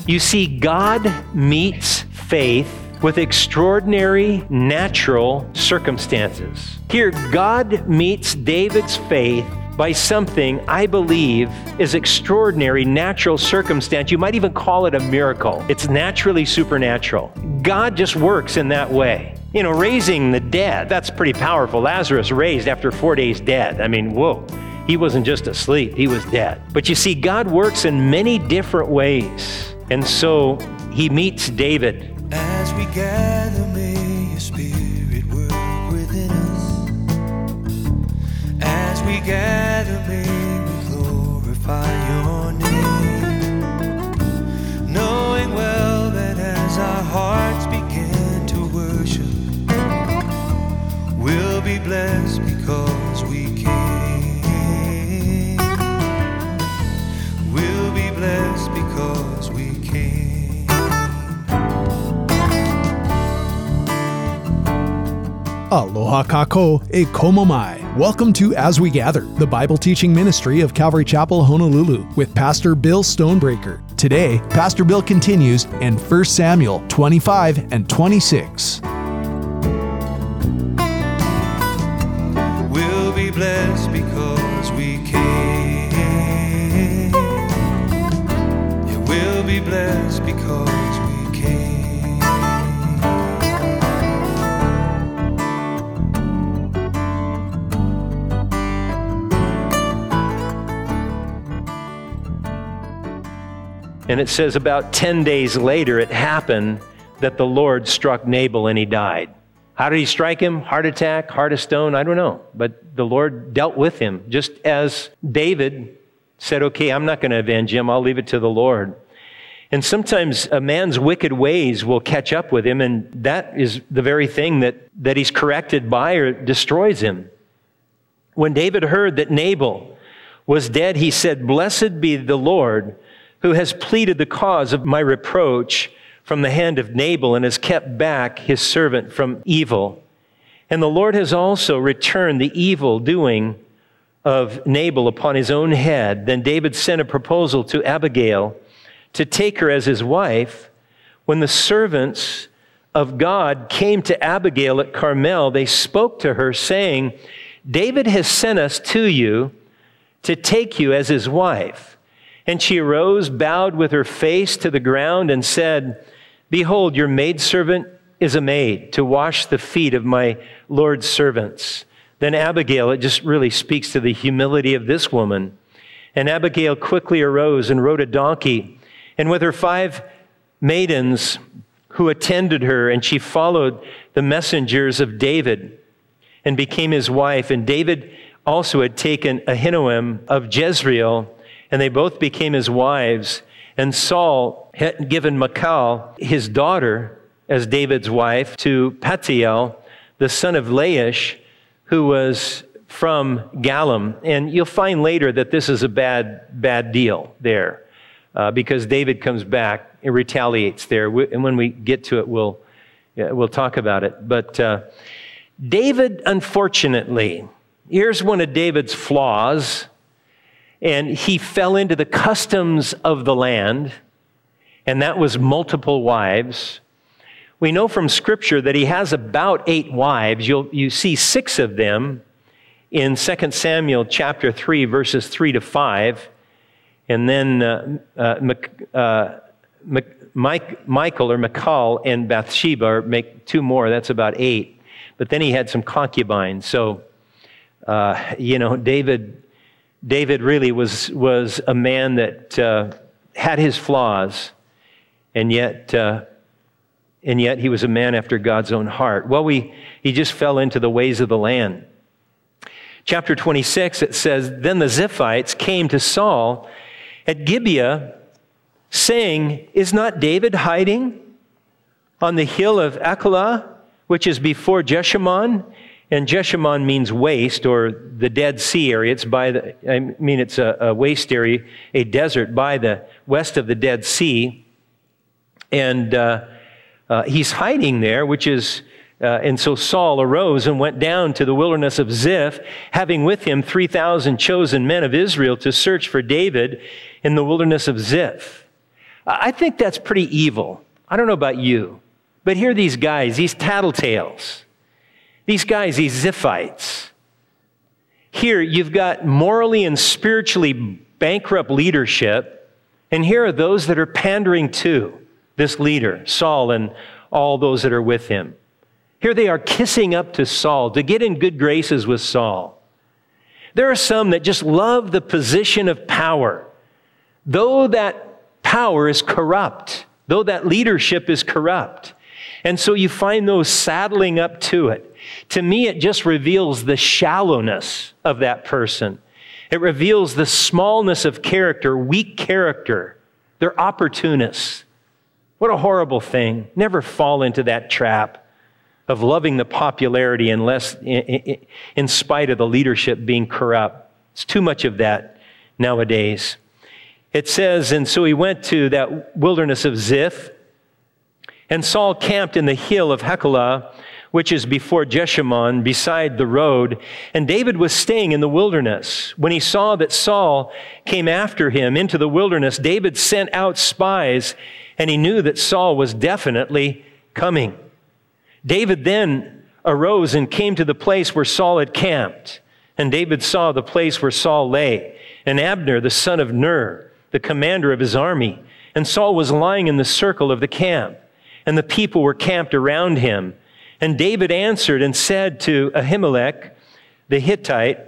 You see, God meets faith with extraordinary natural circumstances. Here, God meets David's faith by something I believe is extraordinary natural circumstance. You might even call it a miracle. It's naturally supernatural. God just works in that way. You know, raising the dead, that's pretty powerful. Lazarus raised after 4 days dead. I mean, whoa. He wasn't just asleep, he was dead. But you see, God works in many different ways. And so he meets David. As we gather, may your spirit work within us. As we gather, may we glorify your name. Knowing well that as our hearts begin to worship, we'll be blessed because we came. We'll be blessed because we came. Aloha kako e komo mai. Welcome to As We Gather, the Bible teaching ministry of Calvary Chapel, Honolulu, with Pastor Bill Stonebreaker. Today, Pastor Bill continues in 1 Samuel 25 and 26. We'll be blessed because we came. Yeah, we'll be blessed because we came. And it says about 10 days later, it happened that the Lord struck Nabal and he died. How did he strike him? Heart attack, heart of stone? I don't know. But the Lord dealt with him, just as David said, okay, I'm not going to avenge him. I'll leave it to the Lord. And sometimes a man's wicked ways will catch up with him, and that is the very thing that he's corrected by or destroys him. When David heard that Nabal was dead, he said, "Blessed be the Lord, who has pleaded the cause of my reproach from the hand of Nabal and has kept back his servant from evil. And the Lord has also returned the evil doing of Nabal upon his own head." Then David sent a proposal to Abigail to take her as his wife. When the servants of God came to Abigail at Carmel, they spoke to her, saying, "David has sent us to you to take you as his wife." And she arose, bowed with her face to the ground, and said, "Behold, your maidservant is a maid to wash the feet of my Lord's servants." Then Abigail, it just really speaks to the humility of this woman. And Abigail quickly arose and rode a donkey, and with her 5 maidens who attended her, and she followed the messengers of David and became his wife. And David also had taken Ahinoam of Jezreel, and they both became his wives. And Saul had given Michal, his daughter, as David's wife to Paltiel, the son of Laish, who was from Galim. And you'll find later that this is a bad deal there, because David comes back and retaliates there. And when we get to it, we'll talk about it. But David, unfortunately, here's one of David's flaws. And he fell into the customs of the land, and that was multiple wives. We know from Scripture that he has about 8 wives. You see 6 of them in 2 Samuel chapter 3, verses 3 to 5. And then Michal and Bathsheba make 2 more. That's about 8. But then he had some concubines. So, David really was a man that had his flaws, and yet he was a man after God's own heart. Well, he just fell into the ways of the land. Chapter 26, it says, "Then the Ziphites came to Saul at Gibeah, saying, 'Is not David hiding on the hill of Akelah, which is before Jeshimon?' And Jeshimon means waste, or the Dead Sea area. It's it's a waste area, a desert by the west of the Dead Sea. And he's hiding there, and so Saul arose and went down to the wilderness of Ziph, having with him 3,000 chosen men of Israel to search for David in the wilderness of Ziph. I think that's pretty evil. I don't know about you, but here are these guys, these tattletales, these guys, these Ziphites. Here you've got morally and spiritually bankrupt leadership, and here are those that are pandering to this leader, Saul, and all those that are with him. Here they are kissing up to Saul, to get in good graces with Saul. There are some that just love the position of power, though that power is corrupt, though that leadership is corrupt. And so you find those saddling up to it. To me, it just reveals the shallowness of that person. It reveals the smallness of character, weak character. They're opportunists. What a horrible thing. Never fall into that trap of loving the popularity unless in spite of the leadership being corrupt. It's too much of that nowadays. It says, and so he went to that wilderness of Ziph, and Saul camped in the hill of Hachilah, which is before Jeshimon, beside the road. And David was staying in the wilderness. When he saw that Saul came after him into the wilderness, David sent out spies, and he knew that Saul was definitely coming. David then arose and came to the place where Saul had camped. And David saw the place where Saul lay, and Abner, the son of Ner, the commander of his army. And Saul was lying in the circle of the camp, and the people were camped around him. And David answered and said to Ahimelech, the Hittite,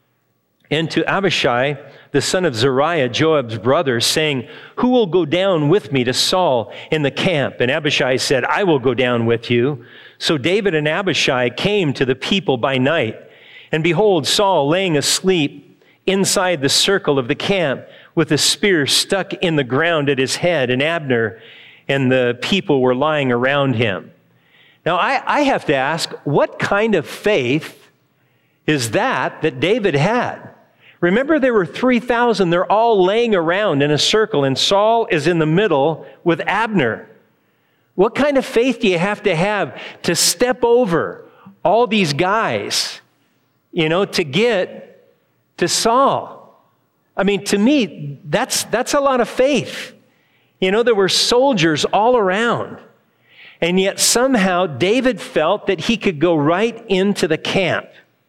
and to Abishai, the son of Zeruiah, Joab's brother, saying, who will go down with me to Saul in the camp? And Abishai said, I will go down with you. So David and Abishai came to the people by night. And behold, Saul laying asleep inside the circle of the camp with a spear stuck in the ground at his head, and Abner and the people were lying around him. Now, I have to ask, what kind of faith is that David had? Remember, there were 3,000. They're all laying around in a circle, and Saul is in the middle with Abner. What kind of faith do you have to step over all these guys, to get to Saul? I mean, to me, that's a lot of faith. There were soldiers all around. And yet somehow David felt that he could go right into the camp.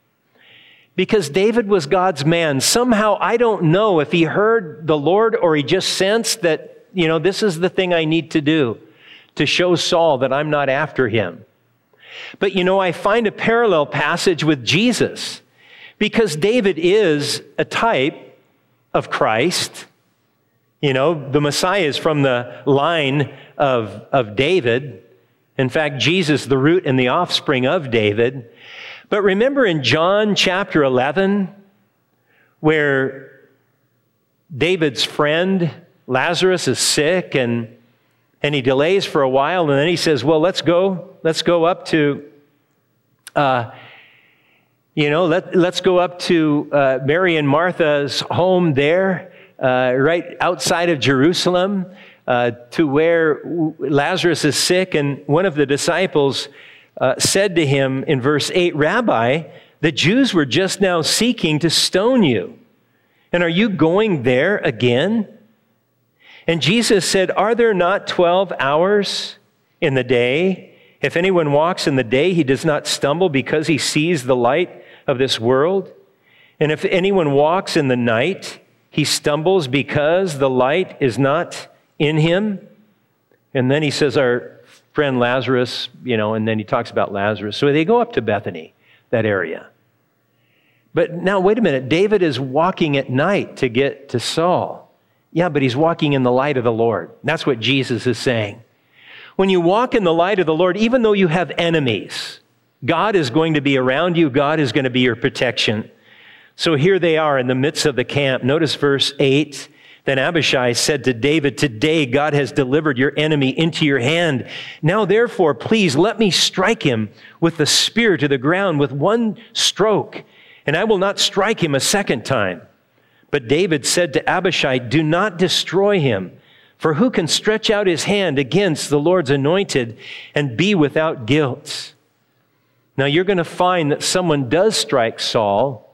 Because David was God's man. Somehow, I don't know if he heard the Lord or he just sensed that, this is the thing I need to do to show Saul that I'm not after him. But, I find a parallel passage with Jesus. Because David is a type of Christ. The Messiah is from the line of David. In fact, Jesus, the root and the offspring of David. But remember in John chapter 11, where David's friend Lazarus is sick and he delays for a while, and then he says, well, let's go up to, let's go up to Mary and Martha's home there, right outside of Jerusalem, to where Lazarus is sick. And one of the disciples said to him in verse 8, Rabbi, the Jews were just now seeking to stone you. And are you going there again? And Jesus said, are there not 12 hours in the day? If anyone walks in the day, he does not stumble because he sees the light of this world. And if anyone walks in the night, he stumbles because the light is not in him. And then he says, our friend Lazarus, and then he talks about Lazarus. So they go up to Bethany, that area. But now, wait a minute. David is walking at night to get to Saul. Yeah, but he's walking in the light of the Lord. That's what Jesus is saying. When you walk in the light of the Lord, even though you have enemies, God is going to be around you. God is going to be your protection. So here they are in the midst of the camp. Notice verse 8. Then Abishai said to David, today God has delivered your enemy into your hand. Now therefore, please let me strike him with the spear to the ground with one stroke, and I will not strike him a second time. But David said to Abishai, do not destroy him, for who can stretch out his hand against the Lord's anointed and be without guilt? Now you're going to find that someone does strike Saul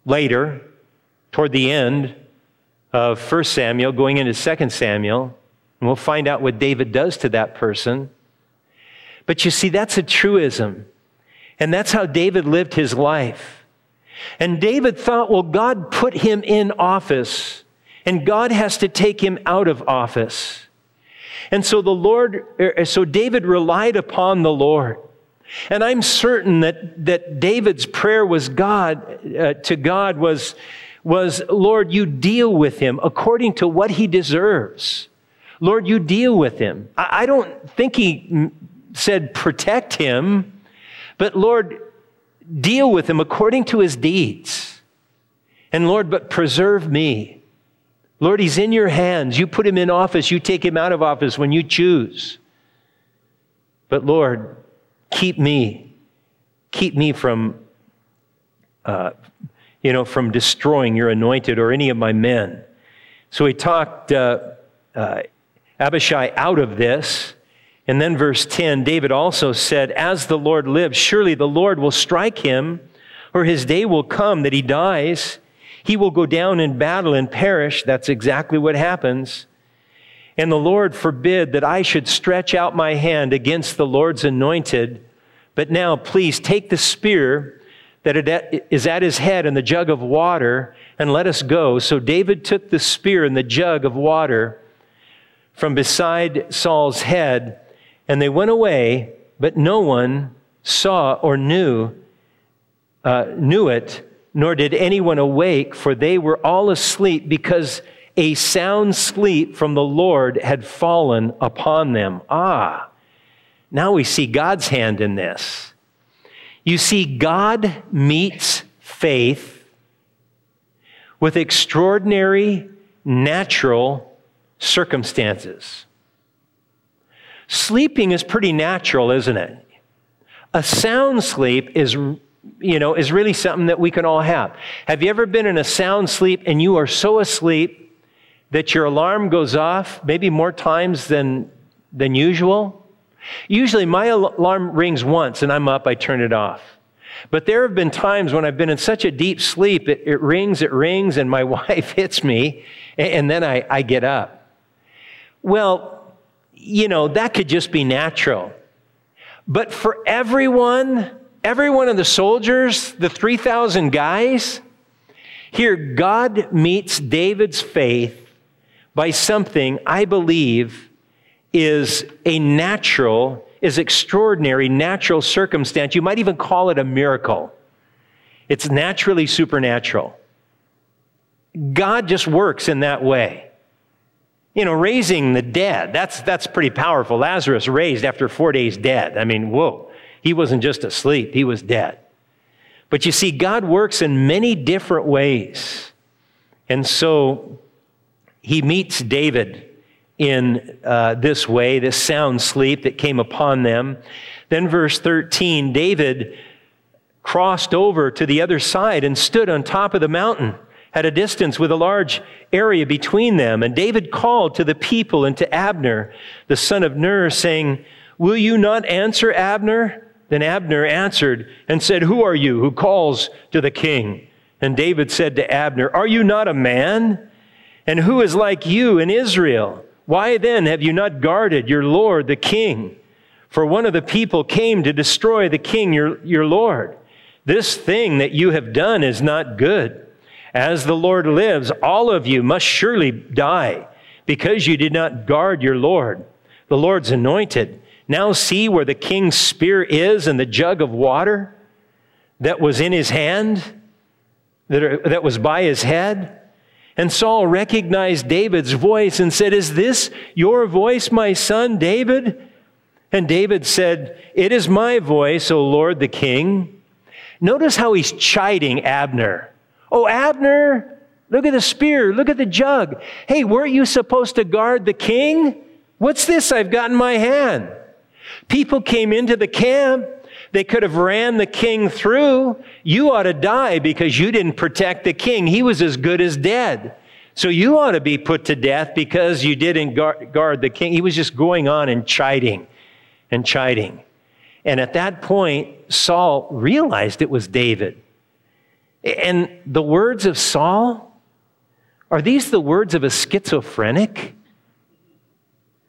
later, toward the end of 1 Samuel, going into 2 Samuel. And we'll find out what David does to that person. But you see, that's a truism. And that's how David lived his life. And David thought, well, God put him in office, and God has to take him out of office. And so David relied upon the Lord. And I'm certain that David's prayer to God was, Lord, you deal with him according to what he deserves. Lord, you deal with him. I don't think he said protect him, but Lord, deal with him according to his deeds. And Lord, but preserve me. Lord, he's in your hands. You put him in office. You take him out of office when you choose. But Lord, keep me from destroying your anointed or any of my men. So he talked Abishai out of this. And then verse 10, David also said, as the Lord lives, surely the Lord will strike him, or his day will come that he dies. He will go down in battle and perish. That's exactly what happens. And the Lord forbid that I should stretch out my hand against the Lord's anointed. But now, please take the spear that is at his head and the jug of water, and let us go. So David took the spear and the jug of water from beside Saul's head, and they went away, but no one saw or knew it, nor did anyone awake, for they were all asleep, because a sound sleep from the Lord had fallen upon them. Now we see God's hand in this. You see, God meets faith with extraordinary natural circumstances. Sleeping is pretty natural, isn't it? A sound sleep is really something that we can all have. Have you ever been in a sound sleep and you are so asleep that your alarm goes off maybe more times than usual? Usually my alarm rings once and I'm up, I turn it off. But there have been times when I've been in such a deep sleep, it rings, and my wife hits me, and then I get up. Well, that could just be natural. But for every one of the soldiers, the 3,000 guys, here God meets David's faith by something I believe is extraordinary natural circumstance. You might even call it a miracle. It's naturally supernatural. God just works in that way. Raising the dead, that's pretty powerful. Lazarus raised after 4 days dead. I mean, whoa. He wasn't just asleep, he was dead. But you see, God works in many different ways. And so he meets David in this way, this sound sleep that came upon them. Then verse 13, David crossed over to the other side and stood on top of the mountain at a distance with a large area between them. And David called to the people and to Abner, the son of Ner, saying, will you not answer, Abner? Then Abner answered and said, who are you who calls to the king? And David said to Abner, are you not a man? And who is like you in Israel? Why then have you not guarded your Lord the king? For one of the people came to destroy the king, your Lord. This thing that you have done is not good. As the Lord lives, all of you must surely die, because you did not guard your Lord, the Lord's anointed. Now see where the king's spear is and the jug of water that was in his hand, that was by his head. And Saul recognized David's voice and said, is this your voice, my son David? And David said, it is my voice, O Lord the king. Notice how he's chiding Abner. Oh, Abner, look at the spear, look at the jug. Hey, weren't you supposed to guard the king? What's this I've got in my hand? People came into the camp. They could have ran the king through. You ought to die because you didn't protect the king. He was as good as dead. So you ought to be put to death because you didn't guard the king. He was just going on and chiding and chiding. And at that point, Saul realized it was David. And the words of Saul, are these the words of a schizophrenic?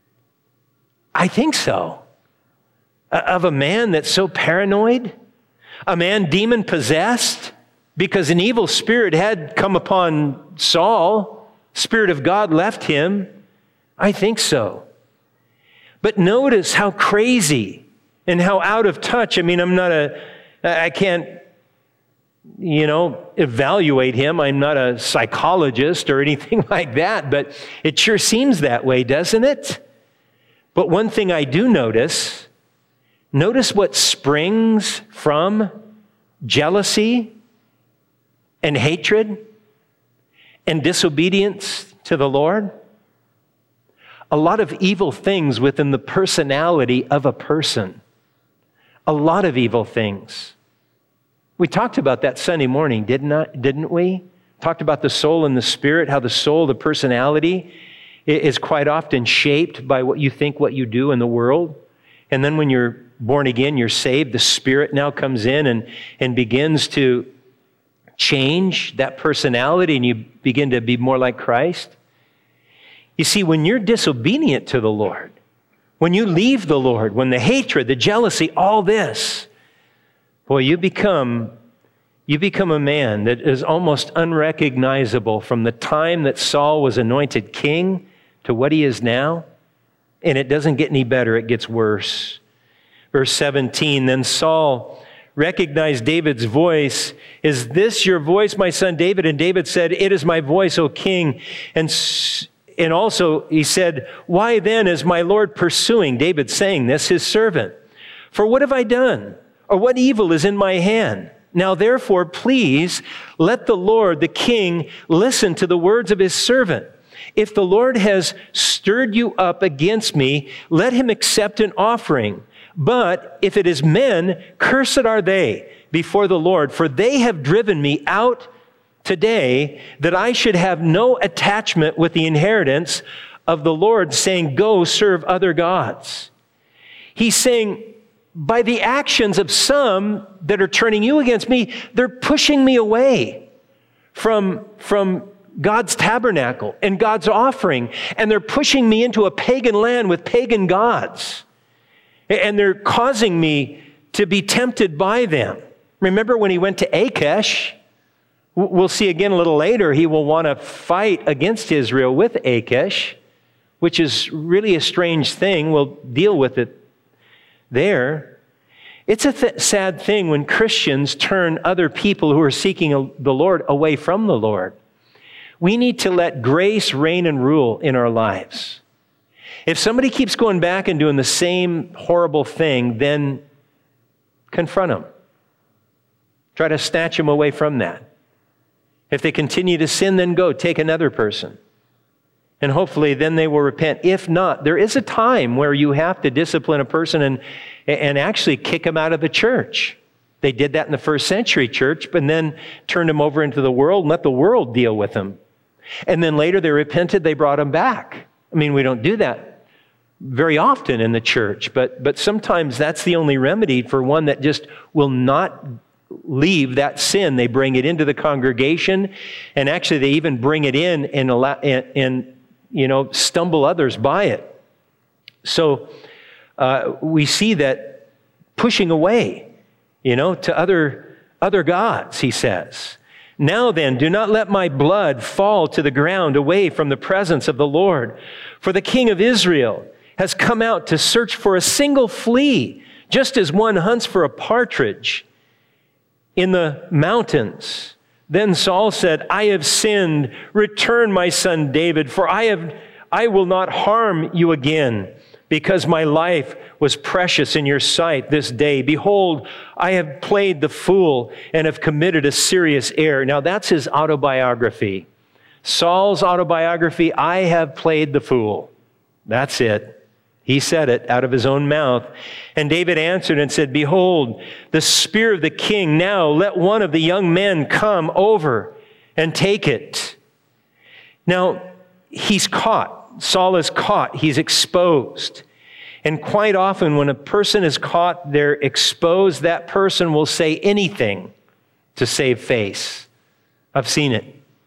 I think so. Of a man that's so paranoid, a man demon-possessed, because an evil spirit had come upon Saul. Spirit of God left him. I think so. But notice how crazy and how out of touch. I mean, I can't, evaluate him. I'm not a psychologist or anything like that, but it sure seems that way, doesn't it? But one thing I do notice what springs from jealousy and hatred and disobedience to the Lord. A lot of evil things within the personality of a person. A lot of evil things. We talked about that Sunday morning, didn't we? Talked about the soul and the spirit, how the soul, the personality, is quite often shaped by what you think, what you do in the world. And then when you're born again, you're saved, the Spirit now comes in and begins to change that personality, and you begin to be more like Christ. You see, when you're disobedient to the Lord, when you leave the Lord, when the hatred, the jealousy, all this, boy, you become a man that is almost unrecognizable from the time that Saul was anointed king to what he is now. And it doesn't get any better, it gets worse. Verse 17, then Saul recognized David's voice. Is this your voice, my son David? And David said, it is my voice, O king. And also he said, why then is my Lord pursuing? David saying this, his servant. For what have I done? Or what evil is in my hand? Now therefore, please let the Lord, the king, listen to the words of his servant. If the Lord has stirred you up against me, let him accept an offering. But if it is men, cursed are they before the Lord, for they have driven me out today that I should have no attachment with the inheritance of the Lord, saying, go serve other gods. He's saying, by the actions of some that are turning you against me, they're pushing me away from God's tabernacle and God's offering, and they're pushing me into a pagan land with pagan gods. And they're causing me to be tempted by them. Remember when he went to Achish? We'll see again a little later, he will want to fight against Israel with Achish, which is really a strange thing. We'll deal with it there. It's a sad thing when Christians turn other people who are seeking the Lord away from the Lord. We need to let grace reign and rule in our lives. If somebody keeps going back and doing the same horrible thing, then confront them. Try to snatch them away from that. If they continue to sin, then go take another person. And hopefully then they will repent. If not, there is a time where you have to discipline a person and actually kick them out of the church. They did that in the first century church, but then turned them over into the world and let the world deal with them. And then later they repented, they brought them back. I mean, we don't do that very often in the church, but sometimes that's the only remedy for one that just will not leave that sin. They bring it into the congregation, and actually they even bring it in and stumble others by it. So we see that pushing away, to other gods, he says. Now then, do not let my blood fall to the ground away from the presence of the Lord. For the king of Israel has come out to search for a single flea, just as one hunts for a partridge in the mountains. Then Saul said, I have sinned. Return, my son David, for I will not harm you again, because my life was precious in your sight this day. Behold, I have played the fool and have committed a serious error. Now that's his autobiography. Saul's autobiography, I have played the fool. That's it. He said it out of his own mouth. And David answered and said, behold, the spear of the king. Now let one of the young men come over and take it. Now he's caught. Saul is caught. He's exposed. And quite often when a person is caught, they're exposed, that person will say anything to save face. I've seen it.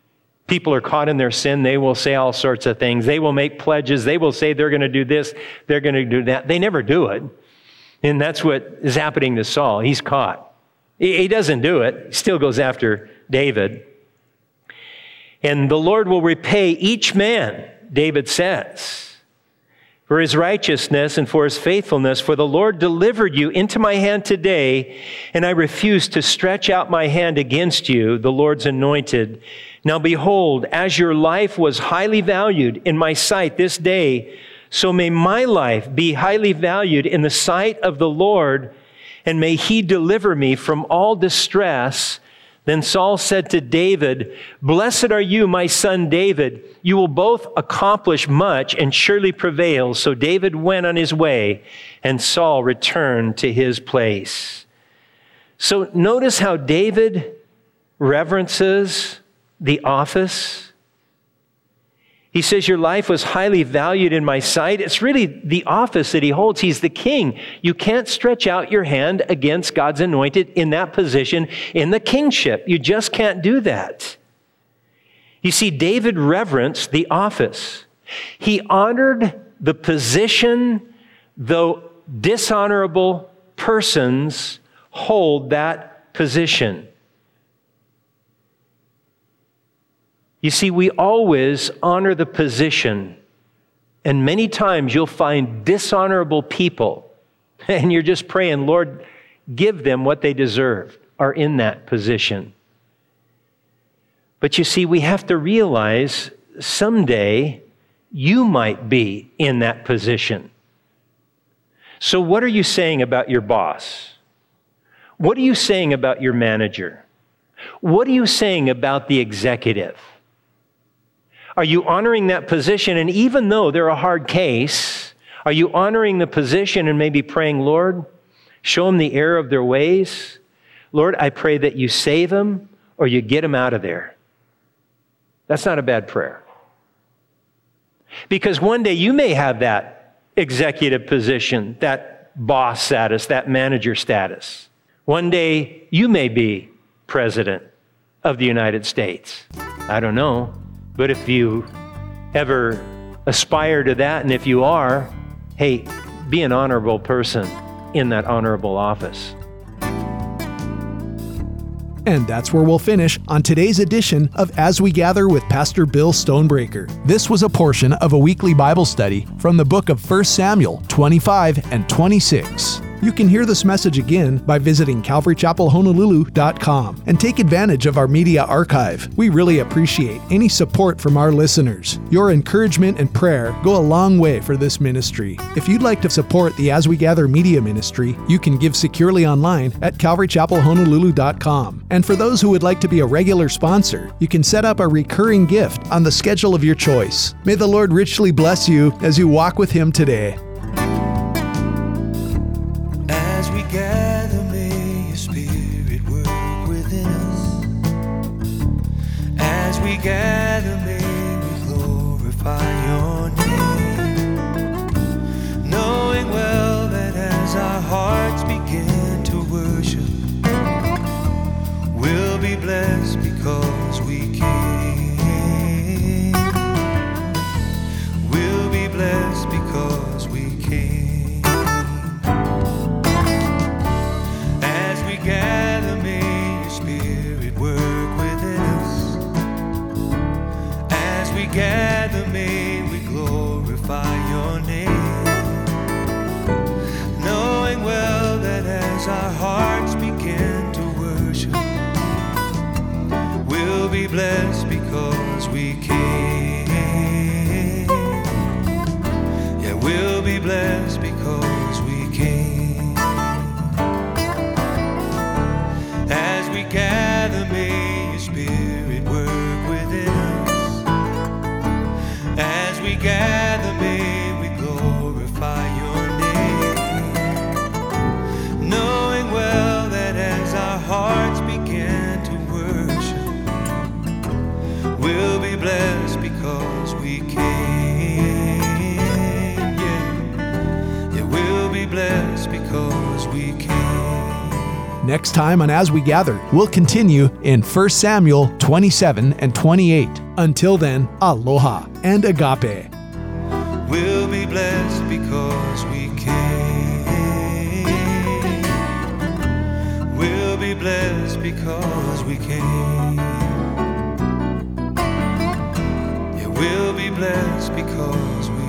People are caught in their sin. They will say all sorts of things. They will make pledges. They will say they're going to do this, they're going to do that. They never do it. And that's what is happening to Saul. He's caught. He doesn't do it. He still goes after David. And the Lord will repay each man, David says, for his righteousness and for his faithfulness. For the Lord delivered you into my hand today, and I refuse to stretch out my hand against you, the Lord's anointed. Now behold, as your life was highly valued in my sight this day, so may my life be highly valued in the sight of the Lord, and may he deliver me from all distress. Then Saul said to David, Blessed are you, my son David. You will both accomplish much and surely prevail. So David went on his way, and Saul returned to his place. So notice how David reverences the office. He says, your life was highly valued in my sight. It's really the office that he holds. He's the king. You can't stretch out your hand against God's anointed in that position in the kingship. You just can't do that. You see, David reverenced the office. He honored the position, though dishonorable persons hold that position. You see, we always honor the position, and many times you'll find dishonorable people, and you're just praying, Lord, give them what they deserve, are in that position. But you see, we have to realize someday you might be in that position. So what are you saying about your boss? What are you saying about your manager? What are you saying about the executive? Are you honoring that position? And even though they're a hard case, are you honoring the position and maybe praying, Lord, show them the error of their ways? Lord, I pray that you save them or you get them out of there. That's not a bad prayer. Because one day you may have that executive position, that boss status, that manager status. One day you may be president of the United States. I don't know. But if you ever aspire to that, and if you are, hey, be an honorable person in that honorable office. And that's where we'll finish on today's edition of As We Gather with Pastor Bill Stonebreaker. This was a portion of a weekly Bible study from the book of 1 Samuel 25 and 26. You can hear this message again by visiting CalvaryChapelHonolulu.com and take advantage of our media archive. We really appreciate any support from our listeners. Your encouragement and prayer go a long way for this ministry. If you'd like to support the As We Gather media ministry, you can give securely online at CalvaryChapelHonolulu.com. And for those who would like to be a regular sponsor, you can set up a recurring gift on the schedule of your choice. May the Lord richly bless you as you walk with Him today. Gather, may your spirit work within us. As we gather, may we glorify your name, knowing well that as our hearts begin to worship, we'll be blessed because we came. We'll be blessed because we came. Gather, may your spirit work within us. As we gather, may we glorify your name, knowing well that as our hearts begin to worship, we'll be blessed because we came. Yeah, we'll be blessed because we came. As we gather, may your spirit work within us. As we gather, may we glorify your name, knowing well that as our hearts begin to worship, we'll be blessed because we came. Yeah, we'll be blessed because we came. Next time on As We Gather, we'll continue in 1 Samuel 27 and 28. Until then, aloha and agape. We'll be blessed because we came. We'll be blessed because we came. Yeah, we'll be blessed because we